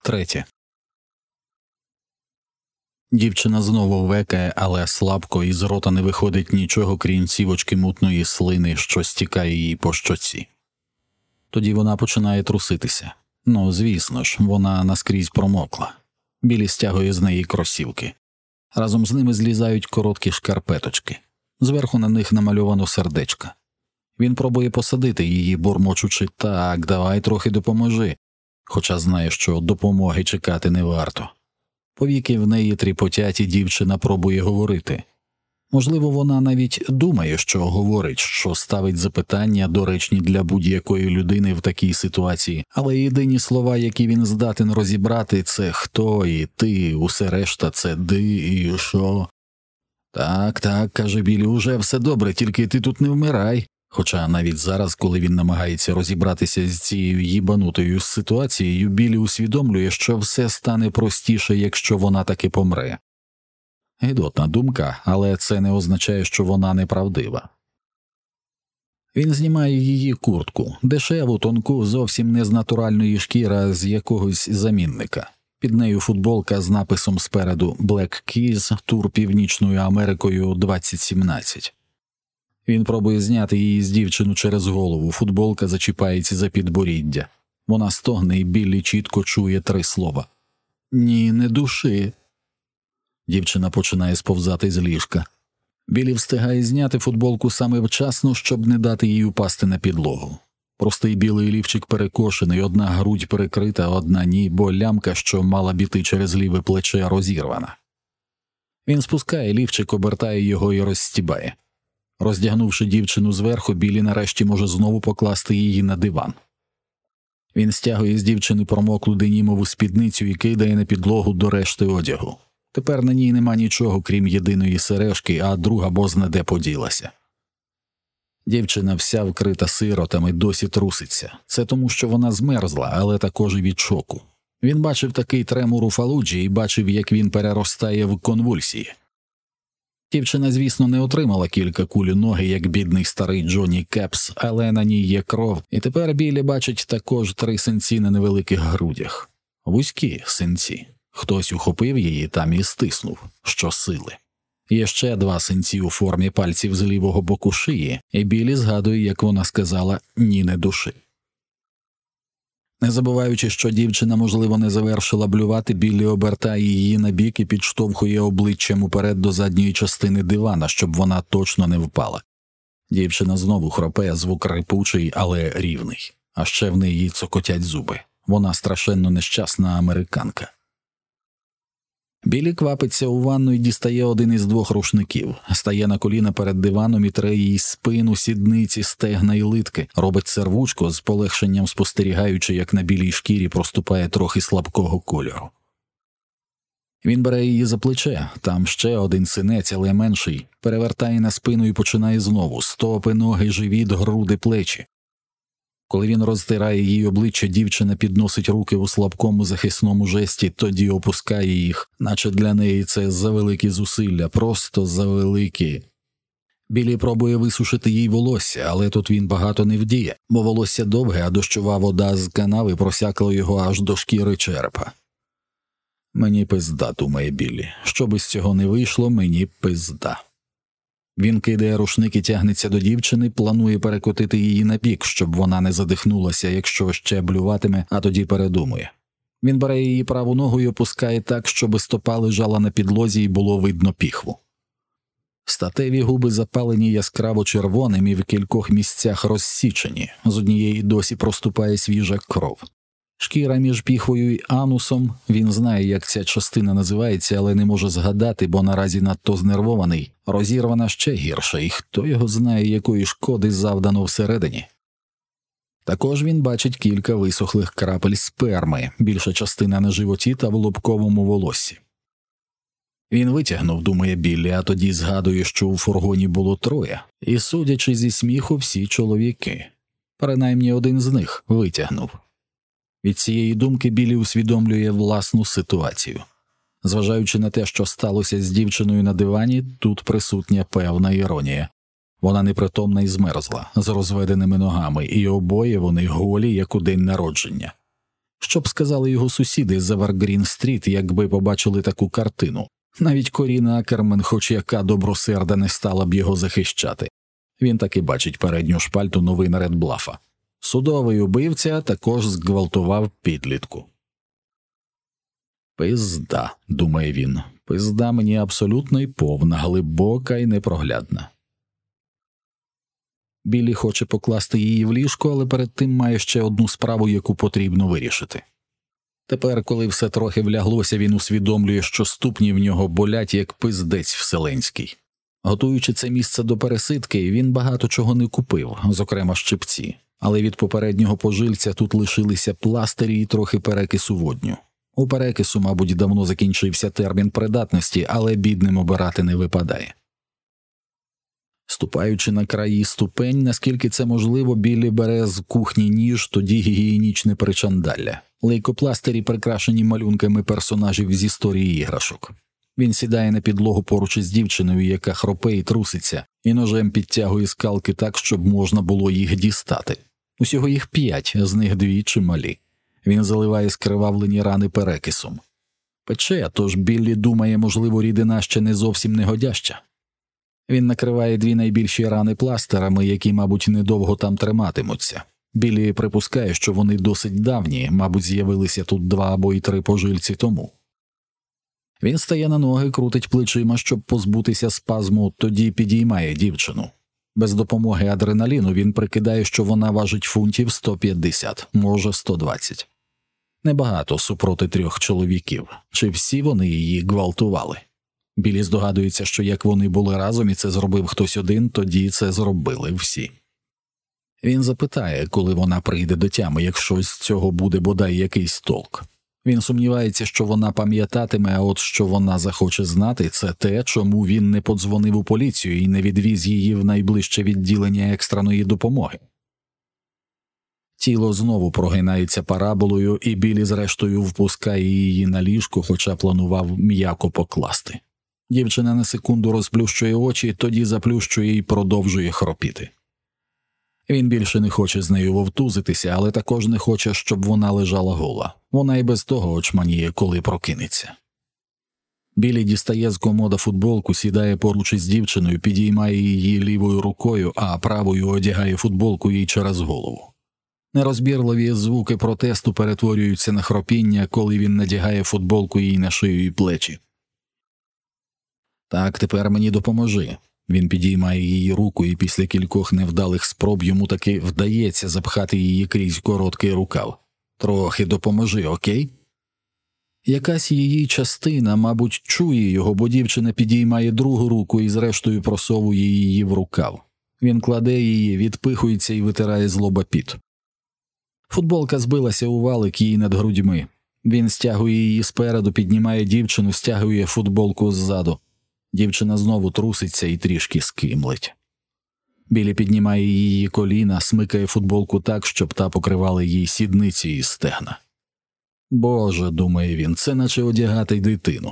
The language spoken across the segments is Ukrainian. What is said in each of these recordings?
3. Дівчина знову векає, але слабко, і з рота не виходить нічого, крім цівочки мутної слини, що стікає їй по щоці. Тоді вона починає труситися. Ну, звісно ж, вона наскрізь промокла. Білі стягує з неї кросівки. Разом з ними злізають короткі шкарпеточки. Зверху на них намальовано сердечко. Він пробує посадити її, бурмочучи: «Так, давай трохи допоможи», хоча знає, що допомоги чекати не варто. Повіки в неї тріпотять, і дівчина пробує говорити. Можливо, вона навіть думає, що говорить, що ставить запитання, доречні для будь-якої людини в такій ситуації, але єдині слова, які він здатен розібрати, це «хто» і «ти», усе решта – це «ди» і «що». «Так», – каже Біллі, – «уже все добре, тільки ти тут не вмирай». Хоча навіть зараз, коли він намагається розібратися з цією їбанутою ситуацією, Біллі усвідомлює, що все стане простіше, якщо вона таки помре. Гидотна думка, але це не означає, що вона неправдива. Він знімає її куртку, дешеву, тонку, зовсім не з натуральної шкіри, а з якогось замінника. Під нею футболка з написом спереду «Black Keys, тур Північною Америкою 2017». Він пробує зняти її з дівчину через голову, футболка зачіпається за підборіддя. Вона стогне, і Біллі чітко чує 3 слова. «Ні, не души». Дівчина починає сповзати з ліжка. Біллі встигає зняти футболку саме вчасно, щоб не дати їй упасти на підлогу. Простий білий лівчик перекошений, одна грудь перекрита, одна ні, бо лямка, що мала біти через ліве плече, розірвана. Він спускає лівчик, обертає його і розстібає. Роздягнувши дівчину зверху, Біллі нарешті може знову покласти її на диван. Він стягує з дівчини промоклу денімову спідницю і кидає на підлогу до решти одягу. Тепер на ній нема нічого, крім єдиної сережки, а друга бозна-де поділася. Дівчина вся вкрита сиротами, досі труситься. Це тому, що вона змерзла, але також і від шоку. Він бачив такий тремор у Фалуджі і бачив, як він переростає в конвульсії. Дівчина, звісно, не отримала кілька куль у ноги, як бідний старий Джонні Кепс, але на ній є кров, і тепер Біллі бачить також 3 синці на невеликих грудях. Вузькі синці. Хтось ухопив її там і стиснув, щосили. Є ще 2 синці у формі пальців з лівого боку шиї, і Біллі згадує, як вона сказала «ні, не души». Не забуваючи, що дівчина, можливо, не завершила блювати, Біллі обертає її на бік і підштовхує обличчям уперед до задньої частини дивана, щоб вона точно не впала. Дівчина знову хропе, звук рипучий, але рівний. А ще в неї цокотять зуби. Вона страшенно нещасна американка. Біллі квапиться у ванну і дістає один із 2 рушників, стає на коліна перед диваном і тре їй спину, сідниці, стегна і литки, робить це рвучко, з полегшенням спостерігаючи, як на білій шкірі проступає трохи слабкого кольору. Він бере її за плече, там ще 1 синець, але менший, перевертає на спину і починає знову: стопи, ноги, живіт, груди, плечі. Коли він розтирає їй обличчя, дівчина підносить руки у слабкому захисному жесті, тоді опускає їх, наче для неї це завеликі зусилля, просто завеликі. Біллі пробує висушити їй волосся, але тут він багато не вдіє, бо волосся довге, а дощова вода з канави просякла його аж до шкіри черепа. «Мені пизда», – думає Біллі. «Що би з цього не вийшло, мені пизда». Він кидає рушник і тягнеться до дівчини, планує перекотити її на бік, щоб вона не задихнулася, якщо ще блюватиме, а тоді передумує. Він бере її праву ногу і опускає так, щоб стопа лежала на підлозі і було видно піхву. Статеві губи запалені яскраво червоним і в кількох місцях розсічені, з однієї досі проступає свіжа кров. Шкіра між піхвою і анусом, він знає, як ця частина називається, але не може згадати, бо наразі надто знервований, розірвана ще гірше, і хто його знає, якої шкоди завдано всередині. Також він бачить кілька висохлих крапель сперми, більша частина на животі та в лобковому волоссі. Він витягнув, думає Біллі, а тоді згадує, що у фургоні було 3, і, судячи зі сміху, всі чоловіки. Принаймні один з них витягнув. Від цієї думки Біллі усвідомлює власну ситуацію. Зважаючи на те, що сталося з дівчиною на дивані, тут присутня певна іронія. Вона непритомна і змерзла, з розведеними ногами, і обоє вони голі, як у день народження. Що б сказали його сусіди з Евергрін-стріт, якби побачили таку картину? Навіть Коріна Акермен, хоч яка добросерда, не стала б його захищати. Він таки бачить передню шпальту новин Редблафа. Судовий убивця також зґвалтував підлітку. «Пизда», – думає він, – «пизда мені абсолютно і повна, глибока і непроглядна». Біллі хоче покласти її в ліжко, але перед тим має ще одну справу, яку потрібно вирішити. Тепер, коли все трохи вляглося, він усвідомлює, що ступні в нього болять, як пиздець вселенський. Готуючи це місце до пересидки, він багато чого не купив, зокрема щипці, але від попереднього пожильця тут лишилися пластирі і трохи перекису водню. У перекису, мабуть, давно закінчився термін придатності, але бідним обирати не випадає. Ступаючи на краї ступень, наскільки це можливо, Біллі бере з кухні ніж, тоді гігієнічне причандалля. Лейкопластирі прикрашені малюнками персонажів з історії іграшок. Він сідає на підлогу поруч із дівчиною, яка хропе і труситься, і ножем підтягує скалки так, щоб можна було їх дістати. Усього їх 5, з них 2 чималі. Він заливає скривавлені рани перекисом. Пече, тож Біллі думає, можливо, рідина ще не зовсім негодяща. Він накриває 2 найбільші рани пластирами, які, мабуть, недовго там триматимуться. Біллі припускає, що вони досить давні, мабуть, з'явилися тут 2 або й 3 пожильці тому. Він стає на ноги, крутить плечима, щоб позбутися спазму, тоді підіймає дівчину. Без допомоги адреналіну він прикидає, що вона важить фунтів 150, може 120. Небагато супроти 3 чоловіків. Чи всі вони її гвалтували? Біллі здогадується, що як вони були разом і це зробив хтось один, тоді це зробили всі. Він запитає, коли вона прийде до тями, якщо з цього буде бодай якийсь толк. Він сумнівається, що вона пам'ятатиме, а от що вона захоче знати, це те, чому він не подзвонив у поліцію і не відвіз її в найближче відділення екстреної допомоги. Тіло знову прогинається параболою, і Біллі зрештою впускає її на ліжко, хоча планував м'яко покласти. Дівчина на секунду розплющує очі, тоді заплющує і продовжує хропіти. Він більше не хоче з нею вовтузитися, але також не хоче, щоб вона лежала гола. Вона і без того очманіє, коли прокинеться. Біллі дістає з комода футболку, сідає поруч із дівчиною, підіймає її лівою рукою, а правою одягає футболку їй через голову. Нерозбірливі звуки протесту перетворюються на хропіння, коли він надягає футболку їй на шию і плечі. «Так, тепер мені допоможи». Він підіймає її руку, і після кількох невдалих спроб йому таки вдається запхати її крізь короткий рукав. «Трохи допоможи, окей?» Якась її частина, мабуть, чує його, бо дівчина підіймає другу руку і зрештою просовує її в рукав. Він кладе її, відпихується і витирає з лоба піт. Футболка збилася у валик їй над грудьми. Він стягує її спереду, піднімає дівчину, стягує футболку ззаду. Дівчина знову труситься і трішки скимлить. Біллі піднімає її коліна, смикає футболку так, щоб та покривала їй сідниці і стегна. «Боже», – думає він, – це наче одягати дитину.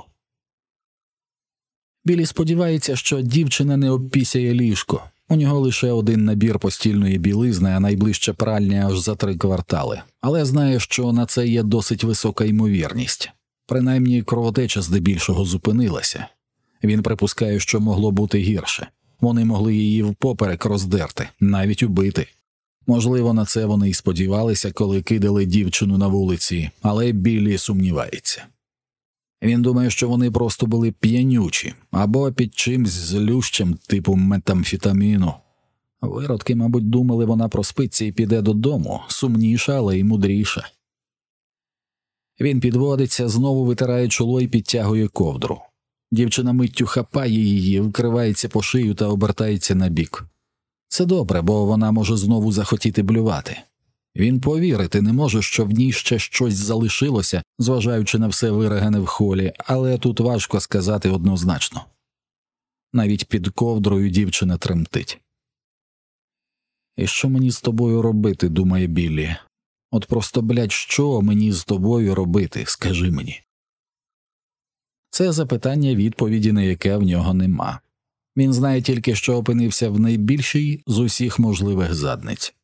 Біллі сподівається, що дівчина не обпісяє ліжко. У нього лише один набір постільної білизни, а найближча пральня аж за 3 квартали. Але знає, що на це є досить висока ймовірність. Принаймні, кровотеча здебільшого зупинилася. Він припускає, що могло бути гірше. Вони могли її впоперек роздерти, навіть убити. Можливо, на це вони й сподівалися, коли кидали дівчину на вулиці, але Біллі сумнівається. Він думає, що вони просто були п'янючі, або під чимсь злющим, типу метамфетаміну. Виродки, мабуть, думали, вона проспиться і піде додому, сумніша, але й мудріша. Він підводиться, знову витирає чоло і підтягує ковдру. Дівчина миттю хапає її, вкривається по шию та обертається на бік. Це добре, бо вона може знову захотіти блювати. Він повірити не може, що в ній ще щось залишилося, зважаючи на все вирагане в холі, але тут важко сказати однозначно. Навіть під ковдрою дівчина тремтить. «І що мені з тобою робити?» – думає Біллі. «От просто, блядь, що мені з тобою робити, скажи мені?» Це запитання, відповіді на яке в нього нема. Він знає тільки, що опинився в найбільшій з усіх можливих задниць.